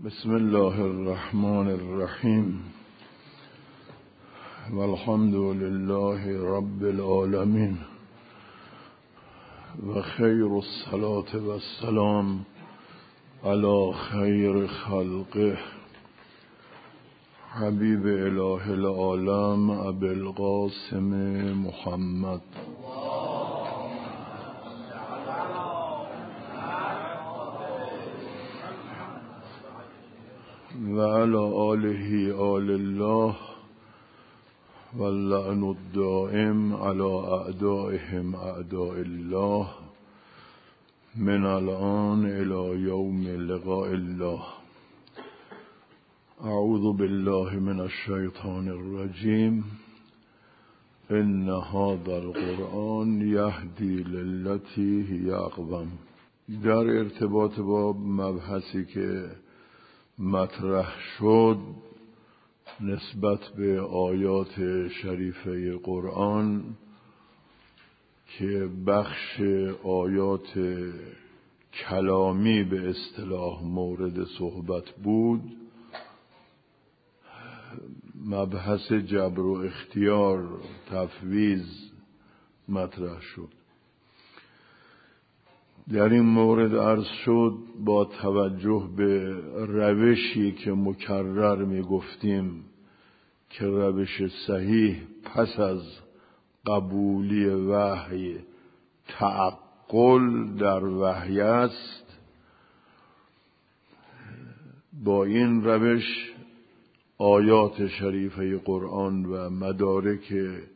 بسم الله الرحمن الرحیم والحمد لله رب العالمین و خیر الصلاة و السلام علی خیر خلقه حبیب اله العالم ابی القاسم محمد و علی آله آل الله واللعن الدائم علی اعدائهم اعداء الله من الان الی یوم لقاء الله. اعوذ بالله من الشیطان الرجیم. ان هذا القرآن یهدی للتی هی اقوم. در ارتباط با مبحثی که مطرح شد نسبت به آیات شریفه قرآن که بخش آیات کلامی به اصطلاح مورد صحبت بود، مبحث جبر و اختیار تفویض مطرح شد. در این مورد عرض شد با توجه به روشی که مکرر می گفتیم که روش صحیح پس از قبولی وحی تعقل در وحی است، با این روش آیات شریفه قرآن و مدارک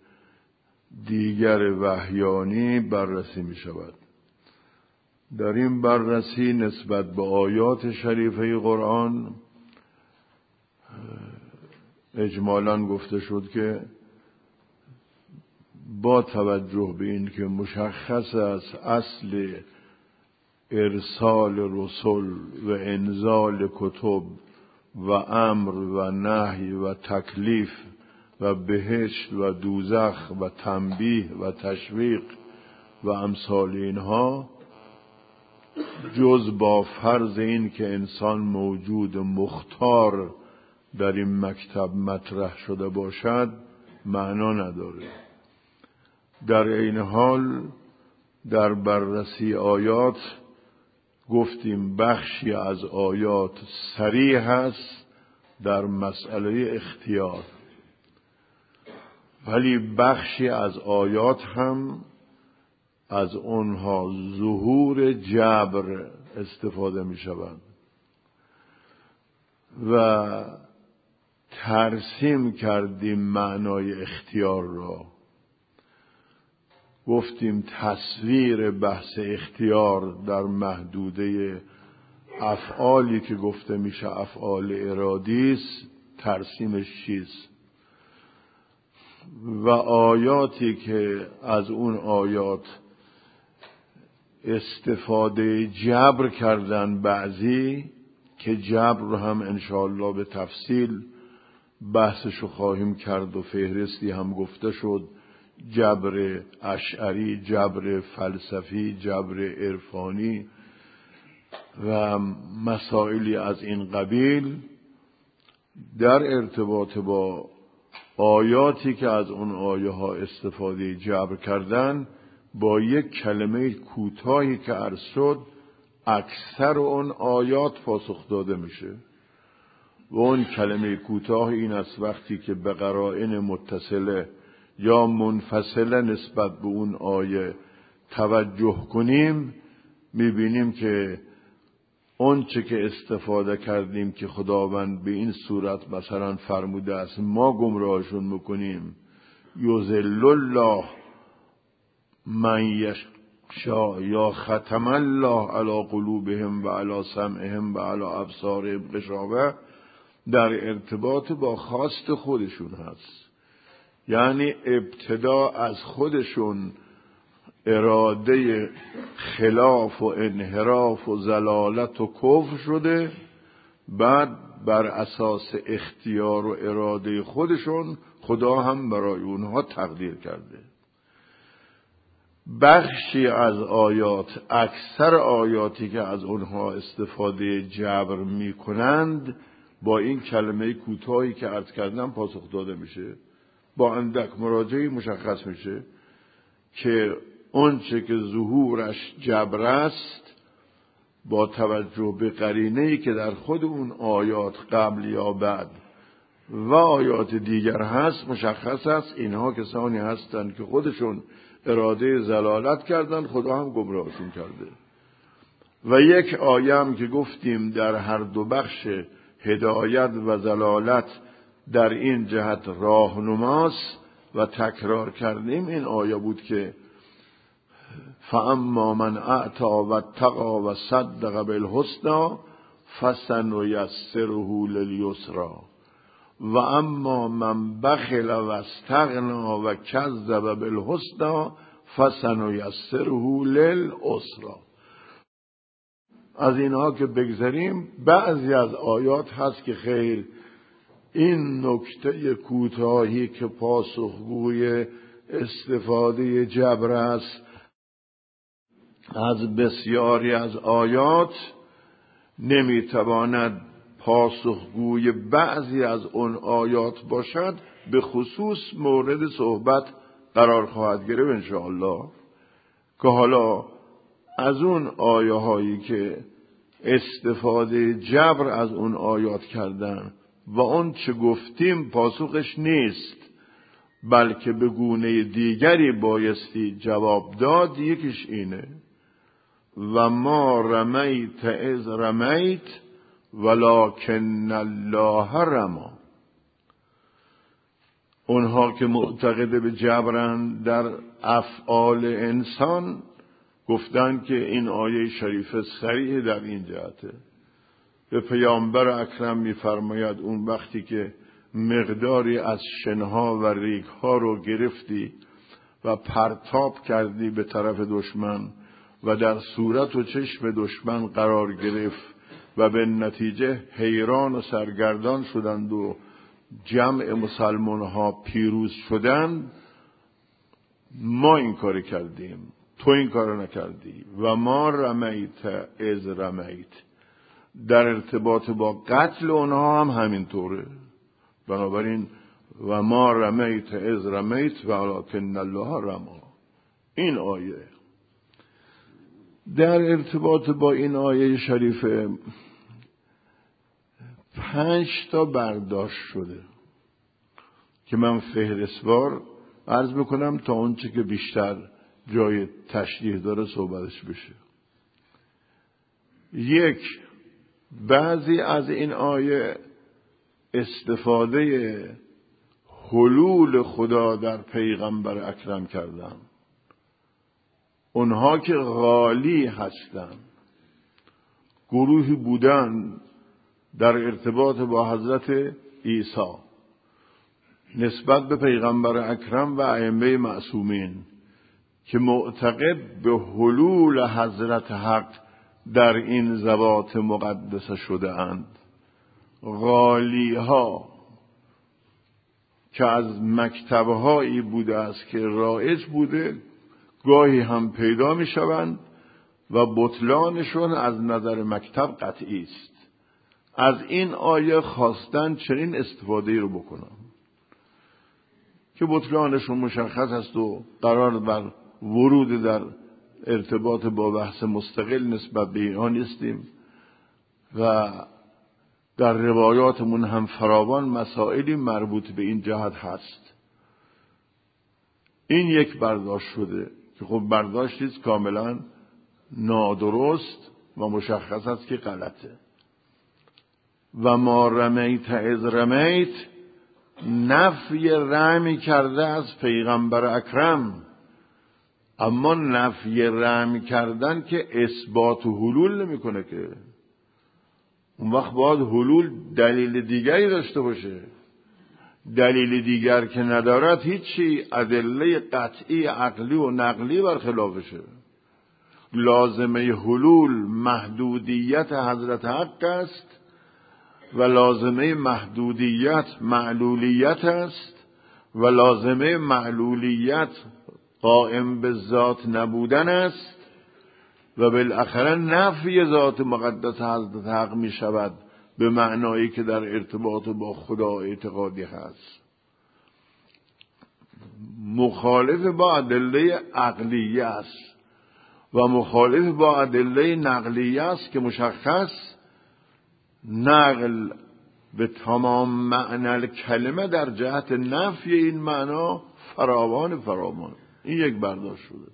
دیگر وحیانی بررسی می شود. در این بررسی نسبت به آیات شریفه قرآن اجمالاً گفته شد که با توجه به این که مشخص است اصل ارسال رسل و انزال کتب و امر و نهی و تکلیف و بهشت و دوزخ و تنبیه و تشویق و امثال اینها، جز با فرض این که انسان موجود مختار در این مکتب مطرح شده باشد معنا نداره. در این حال در بررسی آیات گفتیم بخشی از آیات صریح است در مسئله اختیار، ولی بخشی از آیات هم از اونها ظهور جبر استفاده می شود و ترسیم کردیم معنای اختیار را. گفتیم تصویر بحث اختیار در محدوده افعالی که گفته میشه افعال ارادی است، ترسیمش چیست و آیاتی که از اون آیات استفاده جبر کردن بعضی، که جبر هم انشاءالله به تفصیل بحثشو خواهیم کرد و فهرستی هم گفته شد، جبر اشعری، جبر فلسفی، جبر عرفانی و مسائلی از این قبیل. در ارتباط با آیاتی که از اون آیه ها استفاده جبر کردن، با یک کلمه کوتاهی که عرض شد اکثر اون آیات پاسخ داده میشه و اون کلمه کوتاه این است وقتی که به قرائن متصله یا منفصله نسبت به اون آیه توجه کنیم، میبینیم که اون چه که استفاده کردیم که خداوند به این صورت مثلا فرموده است ما گمراهشون میکنیم، یضل الله من یشاء یا ختم الله علی قلوبهم و علی سمعهم و علی ابصارهم غشاوه، در ارتباط با خواست خودشون هست. یعنی ابتدا از خودشون اراده خلاف و انحراف و ضلالت و کفر شده، بعد بر اساس اختیار و اراده خودشون خدا هم برای اونها تقدیر کرده. بخشی از آیات، اکثر آیاتی که از اونها استفاده جبر می کنند با این کلمه کوتاهی که عرض کردم پاسخ داده میشه. با اندک مراجعه مشخص میشه که اون چه که ظهورش جبر است با توجه به قرینه‌ای که در خود اون آیات قبل یا بعد و آیات دیگر هست مشخص است. اینها کسانی هستند که خودشون اراده ضلالت کردند، خدا هم گمراهشون کرده. و یک آیه هم که گفتیم در هر دو بخش هدایت و ضلالت در این جهت راهنماست و تکرار کردیم، این آیه بود که فاما من اعطی و اتقی و صدق بالحسنی فسنیسره للیسری و اما من بخل و استغنی و کذب بالحسنی فسنیسره للعسری. از اینها که بگذریم، بعضی از آیات هست که خیر این نکته کوتاهی که پاسخگوی استفاده جبر است از بسیاری از آیات نمیتواند پاسخگوی بعضی از اون آیات باشد، به خصوص مورد صحبت قرار خواهد گرفت انشاءالله، که حالا از اون آیه هایی که استفاده جبر از اون آیات کردن و اون چه گفتیم پاسخش نیست، بلکه به گونه دیگری بایستی جواب داد. یکیش اینه و ما رمیت اذ رمیت ولکن الله رمی. اونها که معتقد به جبرند در افعال انسان گفتن که این آیه شریفه صریح در این جهته. به پیامبر اکرم می‌فرماید اون وقتی که مقداری از شنها و ریگ‌ها رو گرفتی و پرتاب کردی به طرف دشمن و در صورت و چشم دشمن قرار گرفت و به نتیجه حیران و سرگردان شدند و جمع مسلمان‌ها پیروز شدند، ما این کار کردیم، تو این کار نکردی. و ما رمیت از رمیت در ارتباط با قتل اونها هم همینطوره. بنابراین و ما رمیت از رمیت ولکن الله رمی. این آیه در ارتباط با این آیه شریفه 5 تا برداشت شده که من فهرستوار عرض میکنم تا اونچه که بیشتر جای تشریح داره صحبتش بشه. 1. بعضی از این آیه استفاده حلول خدا در پیغمبر اکرم کردن، اونها که غالی هستن، گروهی بودن در ارتباط با حضرت عیسی نسبت به پیغمبر اکرم و ائمه معصومین که معتقد به حلول حضرت حق در این ذوات مقدسه شده اند. غالی ها که از مکتبهایی بوده است که رایج بوده، گاهی هم پیدا می شوند و بطلانشون از نظر مکتب قطعی است. از این آیه خواستن چنین استفاده رو بکنم که بطلانشون مشخص است و قرار بر ورود در ارتباط با بحث مستقل نسبت به اینها نیستیم و در روایاتمون هم فراوان مسائلی مربوط به این جهت هست. این یک برداشت شده که خب برداشتی است کاملا نادرست و مشخص است که غلطه. و ما رمیت از رمیت نفی رمی کرده از پیغمبر اکرم، اما نفی رمی کردن که اثبات و حلول نمیکنه که. اون وقت باید حلول دلیل دیگری داشته باشه. دلیل دیگر که ندارد هیچی، ادله قطعی عقلی و نقلی برخلافشه. لازمه حلول محدودیت حضرت حق است و لازمه محدودیت معلولیت است و لازمه معلولیت قائم به ذات نبودن است و بالاخره نفی ذات مقدس حضرت حق می شود به معنایی که در ارتباط با خدا اعتقادی هست. مخالف با ادله عقلیه است و مخالف با ادله نقلیه است که مشخص نقل به تمام معنی کلمه در جهت نفی این معنا فراوان. این یک برداشت شده.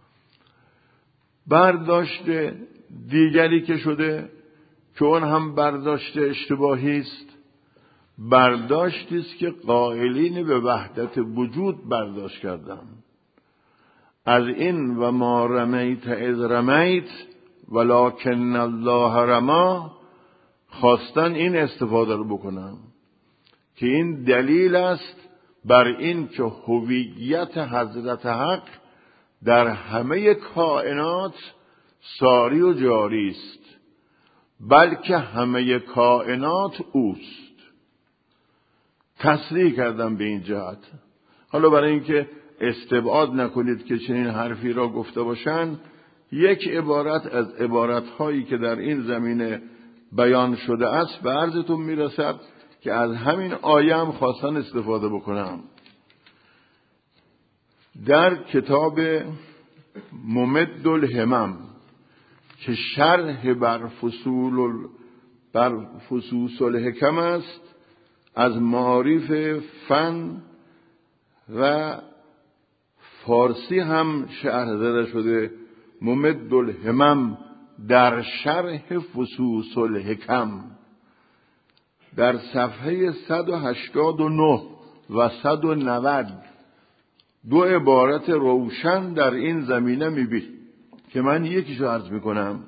برداشت دیگری که شده که اون هم برداشت اشتباهی است، برداشتی است که قائلین به وحدت وجود برداشت کردند. از این و ما رمیت اذ رمیت ولکن الله رمی خواستن این استفاده رو بکنم که این دلیل است بر این که هویت حضرت حق در همه کائنات ساری و جاری است، بلکه همه کائنات اوست. تصریح کردم به این جهت. حالا برای اینکه استبعاد نکنید که چنین حرفی را گفته باشند، یک عبارت از عبارت‌هایی که در این زمینه بیان شده است به عرضتون میرسد که از همین آیه هم خواستن استفاده بکنم. در کتاب ممد الهمم که شرح بر فصوص الحکم است، از معارف فن و فارسی هم شرح داده شده. ممد الهمم در شرح فصوص الحکم در صفحه 189 و 190 دو عبارت روشن در این زمینه میبینید که من یکیشو عرض میکنم.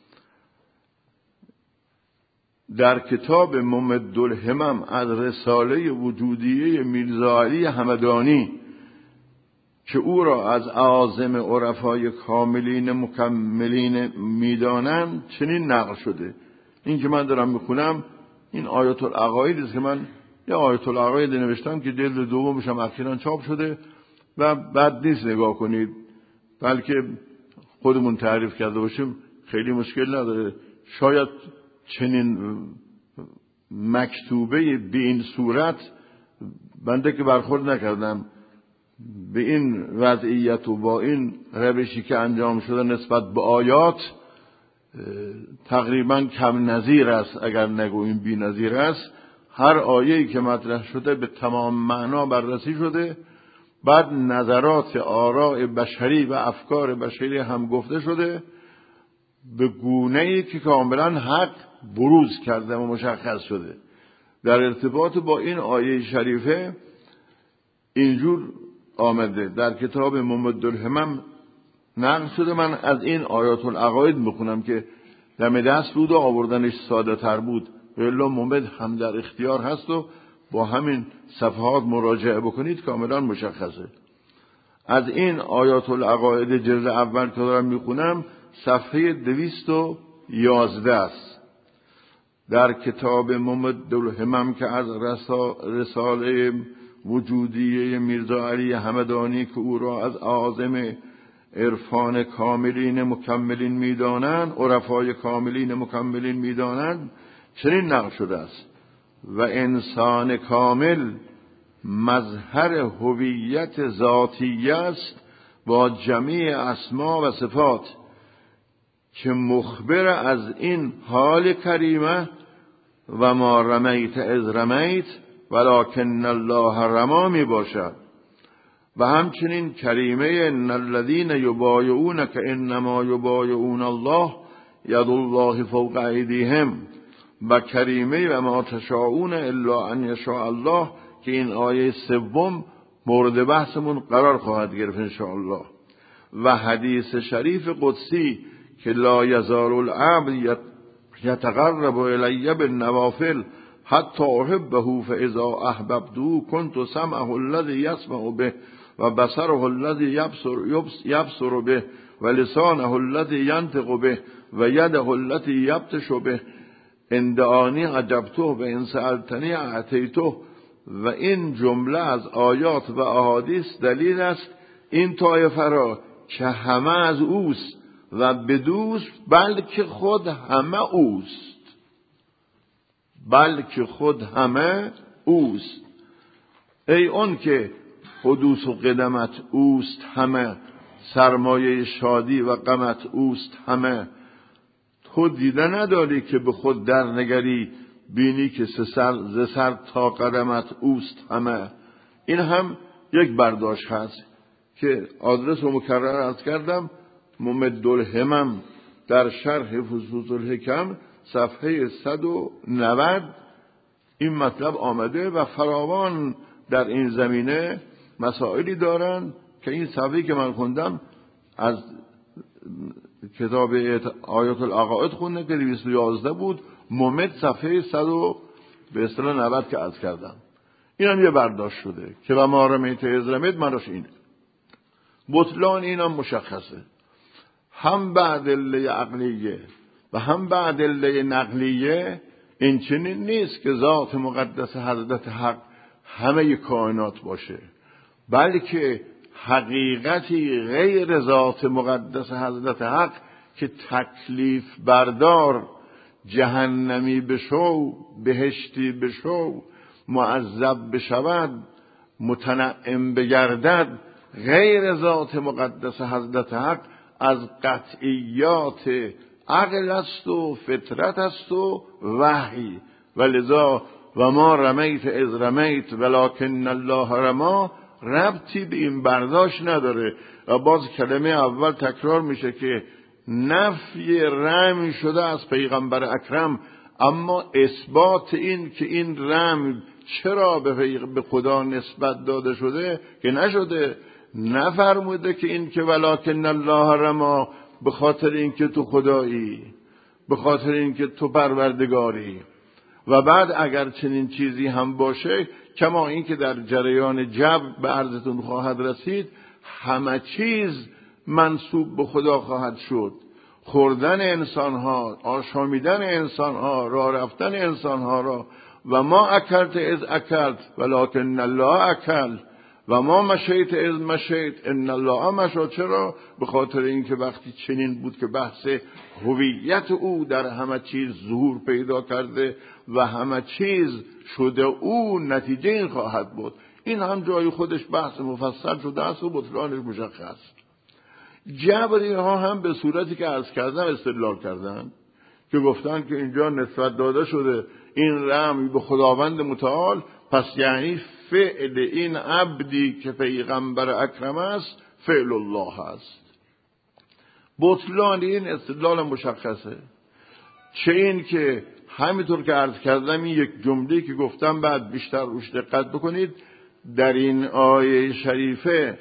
در کتاب ممد الهمم از رساله وجودیه میرزا علی همدانی که او را از اعاظم عرفای کاملین مکملین میدانند چنین نقل شده. این که من دارم میخونم این آیات العقاید است که من یه آیات العقاید نوشتم که جلد دومش هم اخیراً چاپ شده و بد نیست نگاه کنید، بلکه خودمون تعریف کرده باشیم خیلی مشکل نداره. شاید چنین مکتوبه به این صورت بنده که برخورد نکردم به این وضعیت و با این روشی که انجام شده نسبت به آیات تقریبا کم نظیر است، اگر نگوییم بی نظیر است. هر آیه‌ای که مطرح شده به تمام معنا بررسی شده، بعد نظرات آراء بشری و افکار بشری هم گفته شده به گونه‌ای که کاملا حق بروز کرده و مشخص شده. در ارتباط با این آیه شریفه اینجور آمده در کتاب ممد الهمم نقل شده. من از این آیات العقاید میخونم که دم دست بود و آوردنش ساده تر بود، ولی ممد هم در اختیار هست و با همین صفحات مراجعه بکنید کاملا مشخصه. از این آیات العقاید جلد اول که دارم میخونم صفحه 211 است. در کتاب ممد الهمم که از رساله وجودیه میرزا علی همدانی که او را از اعاظم عرفان کاملین مکملین میدانند، عرفای کاملین مکملین میدانند، چنین نقل شده است: و انسان کامل مظهر هویت ذاتی است با جمیع اسما و صفات که مخبر از این حال کریمه و ما رمیت اذ رمیت ولکن الله رمی می باشد. و همچنین کریمه ان الذین یبایعونک انما یبایعون الله ید الله فوق ایدیهم و کریمه و ما تشاءون الا ان یشاء الله که این آیه سوم مورد بحثمون قرار خواهد گرفت ان شاء الله. و حدیث شریف قدسی که لا یزال العبد یتقرب الی بالنوافل حتی احبه فاذا احببته كنت سمعه الذي يسمع به و بصره الذي يبصر به و لسانه الذي ينطق به و یده التي یبطش به اندعانی عجبته و ان سألتنی اعطیته. و این جمله از آیات و احادیث دلیل است این طایفه را که همه از اوست و بدوست، بلکه خود همه اوست، بلکه خود همه اوست. ای اون که حدوث و قدمت اوست همه، سرمایه شادی و غمت اوست همه. تو دیده نداری که به خود در نگری، بینی که ز سر تا قدمت اوست همه. این هم یک برداشت هست که آدرس رو مکرر عرض کردم. ممد الهمم در شرح فصوص الحکم صفحه 190 این مطلب آمده و فراوان در این زمینه مسائلی دارن که این صفحه‌ای که من خوندم از کتاب آیات العقائد خوندم که 211 بود، ممد صفحه 190 که عرض کردم. این هم یه برداشت شده که و ما رمیت اذ رمیت معناش اینه. بطلان این هم مشخصه، هم به ادله عقلیه و هم به ادله نقلیه. این چنین نیست که ذات مقدس حضرت حق همه کائنات باشه، بلکه حقیقتی غیر ذات مقدس حضرت حق که تکلیف بردار، جهنمی بشو بهشتی بشو، معذب بشود متنعم بگردد، غیر ذات مقدس حضرت حق از قطعیات عقل است و فطرت است و وحی. ولذا و ما رمیت اذ رمیت ولکن الله رما ربطی به این برداشت نداره. و باز کلمه اول تکرار میشه که نفی رمی شده از پیغمبر اکرم، اما اثبات این که این رم چرا به خدا نسبت داده شده که نشده. نفرموده که این که ولکن الله رما به خاطر این که تو خدایی، به خاطر این که تو پروردگاری. و بعد اگر چنین چیزی هم باشه، کما این که در جریان جبر به عرضتون خواهد رسید، همه چیز منسوب به خدا خواهد شد. خوردن انسانها، آشامیدن انسانها، راه رفتن انسانها را و ما اکلت از اکلت ولکن الله اکل و ما مشیت از مشیت ان الله مشا. چرا؟ به خاطر اینکه وقتی چنین بود که بحث هویت او در همه چیز ظهور پیدا کرده و همه چیز شده او، نتیجه این خواهد بود. این هم جای خودش بحث مفصل شده است و بطلانش مشخص. جبری ها هم به صورتی که عرض کردم استدلال کردن که گفتن که اینجا نسبت داده شده این رمی به خداوند متعال، پس یعنی فعل این عبدی که پیغمبر اکرم است فعل الله است. بطلان این استدلال مشخصه. چه این که همینطور که عرض کردم این یک جمله که گفتم بعد بیشتر روش دقت بکنید، در این آیه شریفه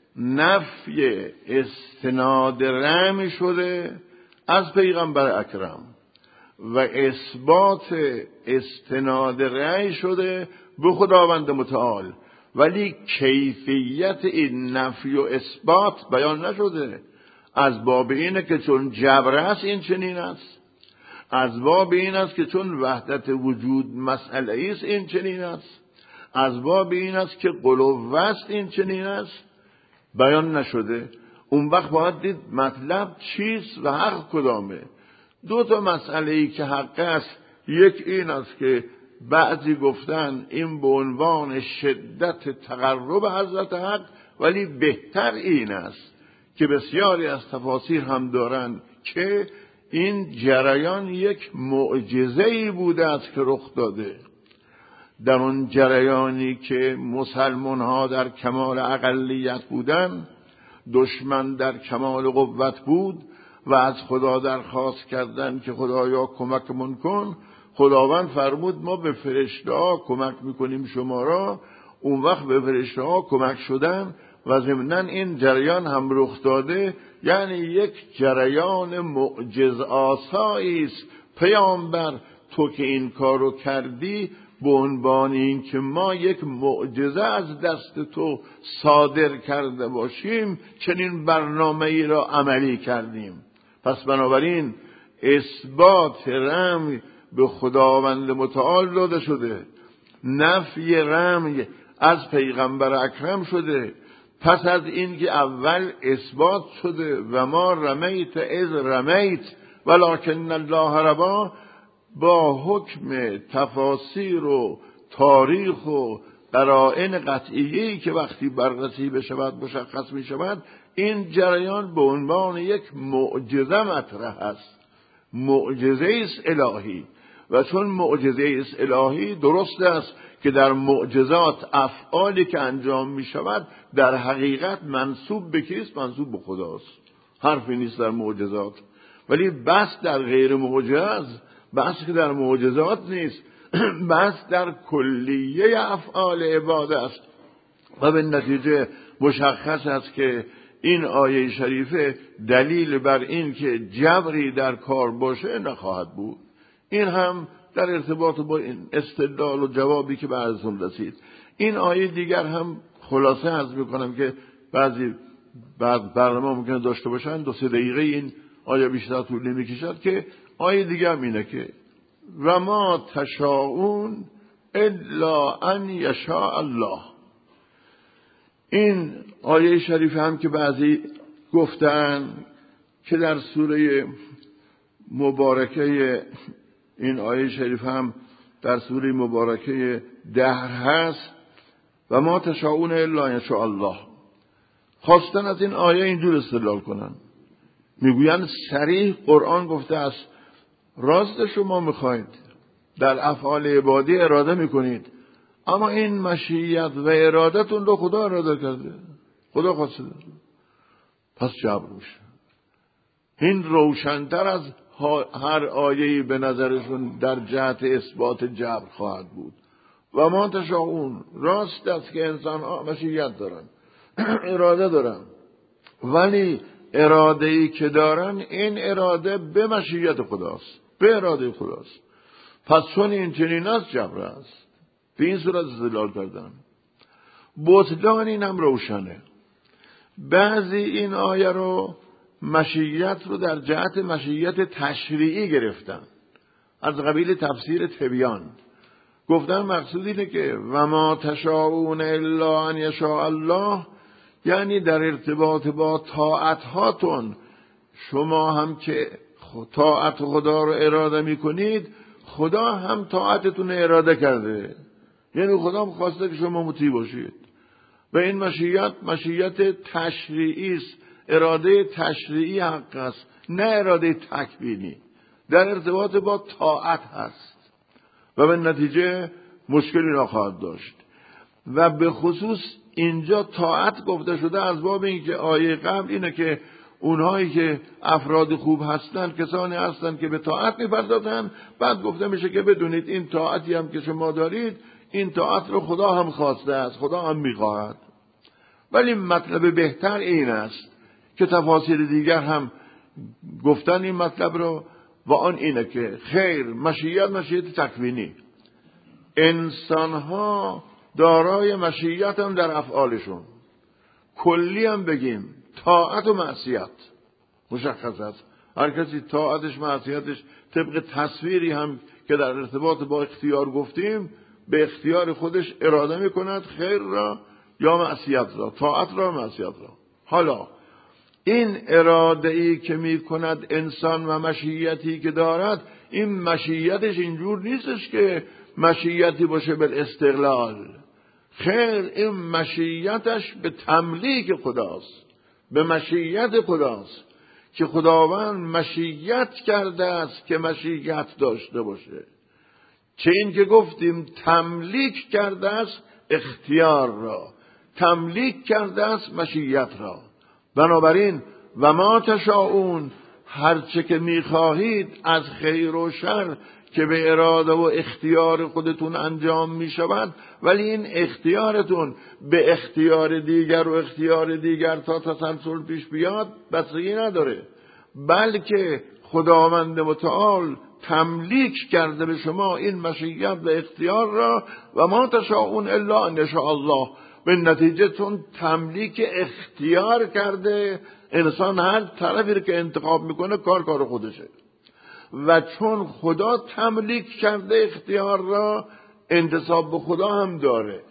نفی استناد رمی شده از پیغمبر اکرم و اثبات استناد رأی شده به خداوند متعال، ولی کیفیت این نفی و اثبات بیان نشده. از باب اینه که چون جبر است این چنین است، از باب این است که چون وحدت وجود مسئله است این چنین است، از باب این است که قلوب است این چنین است، بیان نشده. اون وقت باید دید مطلب چیست و حق کدامه. دو تا مسئله ای که حق است، یک این است که بعضی گفتن این به عنوان شدت تقرب حضرت حق، ولی بهتر این است که بسیاری از تفاسیر هم دارن که این جریان یک معجزه‌ای بوده است که رخ داده. در اون جریانی که مسلمان ها در کمال اقلیت بودن، دشمن در کمال قوت بود و از خدا درخواست کردن که خدایا کمکمون کن، خداوند فرمود ما به فرشته ها کمک میکنیم شما را. اون وقت به فرشته ها کمک شدن و ضمناً این جریان هم رخ داده. یعنی یک جریان معجز آسایی است. پیامبر تو که این کارو کردی به عنوان این که ما یک معجزه از دست تو صادر کرده باشیم چنین برنامه ای را عملی کردیم. پس بنابراین اثبات رمی به خداوند متعال داده شده، نفی رمی از پیغمبر اکرم شده. پس از این که اول اثبات شده و ما رمیت اذ رمیت ولکن الله رمی، با حکم تفاسیر و تاریخ و قرائن قطعیه‌ای که وقتی بررسی بشود مشخص می شود، این جریان به عنوان یک معجزه مطرح است، معجزه است الهی. و چون معجزه است الهی، درست است که در معجزات افعالی که انجام می شود در حقیقت منسوب به کیست؟ منسوب به خداست، حرفی نیست در معجزات. ولی بس در غیر معجز، بس که در معجزات نیست، بس در کلیه افعال عباده است. و به نتیجه مشخص است که این آیه شریفه دلیل بر این که جبری در کار باشه نخواهد بود. این هم در ارتباط با این استدلال و جوابی که بعضتون رسید. این آیه دیگر هم خلاصه عرض میکنم که بعضی برنامه ممکنه داشته باشن، 2-3 دقیقه این آیه بیشتر طول نمیکشد، که آیه دیگر هم اینه که و ما تشاءون الا ان یشاء الله. این آیه شریف هم که بعضی گفتن که در سوره مبارکه، این آیه شریف هم در سوره مبارکه دهر هست، و ما تشاءون الا ان یشاء الله. خواستن از این آیه اینجور استدلال کنن، میگوین صریح قرآن گفته است راست شما میخواید در افعال عبادی اراده میکنید، اما این مشیت و ارادتون رو خدا اراده کرده، خدا خواسته، پس جبر میشه. این روشن‌تر از هر آیه‌ای به نظرشون در جهت اثبات جبر خواهد بود. و ما تشاءون، راست است که انسان ها مشیت دارن، اراده دارن، ولی اراده‌ای که دارن این اراده به مشیت خداست، به اراده خداست. پس چون این چنین است جبر است. به این صورت استدلال کردن. بطلان این هم روشنه. بعضی این آیه رو مشیت رو در جهت مشیت تشریعی گرفتن، از قبیل تفسیر تبیان. گفتن مقصود اینه که و ما تشاءون الا ان یشاء الله، یعنی در ارتباط با طاعت هاتون شما هم که طاعت خدا رو اراده میکنید، خدا هم طاعتتون اراده کرده، یعنی خدا هم خواسته که شما مطیع باشید. و این مشیت تشریعی است، اراده تشریعی حق است، نه اراده تکوینی، در ارتباط با طاعت هست و به نتیجه مشکلی را خواهد داشت. و به خصوص اینجا طاعت گفته شده از باب اینکه آیه قبل اینه که اونهایی که افراد خوب هستن کسانی هستن که به طاعت می‌پردازن. بعد گفته میشه که بدونید این طاعتی هم که شما دارید، این طاعت رو خدا هم خواسته است، خدا هم می‌خواهد. ولی مطلب بهتر این است که تفاسیر دیگر هم گفتن این مطلب رو، و آن اینه که خیر، مشیت تکوینی، انسان‌ها دارای مشیت هم در افعالشون، کلی هم بگیم طاعت و معصیت مشخص است. هر کسی طاعتش معصیتش طبق تصویری هم که در ارتباط با اختیار گفتیم، به اختیار خودش اراده میکند خیر را یا معصیت را، طاعت را و معصیت را. حالا این اراده ای که میکند انسان و مشیتی که دارد، این مشیتش اینجور نیستش که مشیتی باشه بالاستقلال. خیر، این مشیتش به تملیک خداست، به مشیت خداست که خداوند مشیت کرده است که مشیت داشته باشه. چه این که گفتیم تملیک کرده است اختیار را، تملیک کرده است مشیت را. بنابراین و ما تشاءون، هرچه که میخواهید از خیر و شر که به اراده و اختیار خودتون انجام می شود، ولی این اختیارتون به اختیار دیگر و اختیار دیگر تا تسلسل پیش بیاد بستگی نداره، بلکه خداوند متعال تملیک کرده به شما این مشیت و اختیار را. و ما تشاءون الا ان یشاء الله، به نتیجه تون تملیک اختیار کرده. انسان هر طرفی که انتخاب میکنه کار خودشه، و چون خدا تملیک کرده اختیار را، انتصاب به خدا هم داره.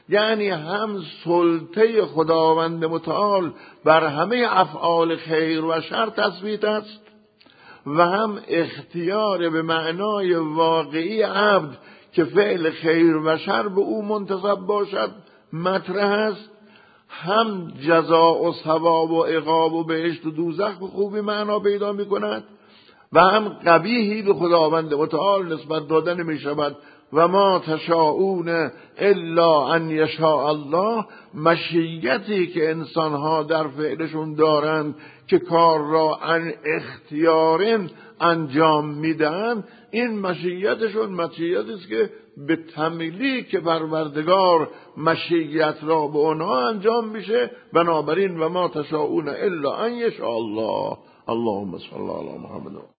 یعنی هم سلطه خداوند متعال بر همه افعال خیر و شر تثبیت است و هم اختیار به معنای واقعی عبد که فعل خیر و شر به او منتسب باشد مطرح است. هم جزاء و ثواب و عقاب و بهشت و دوزخ به خوبی معنا پیدا می کند و هم قبیحی به خداوند متعال نسبت دادن می شود. و ما تشاءون الا ان یشاء الله، مشیتی که انسانها در فعلشون دارند که کار را عن اختیار انجام میدن، این مشیتشون مشیتی است که به تملیک پروردگار مشیت را به آنها انجام میشه. بنابراین و ما تشاءون الا ان یشاء الله. اللهم صل علی محمد.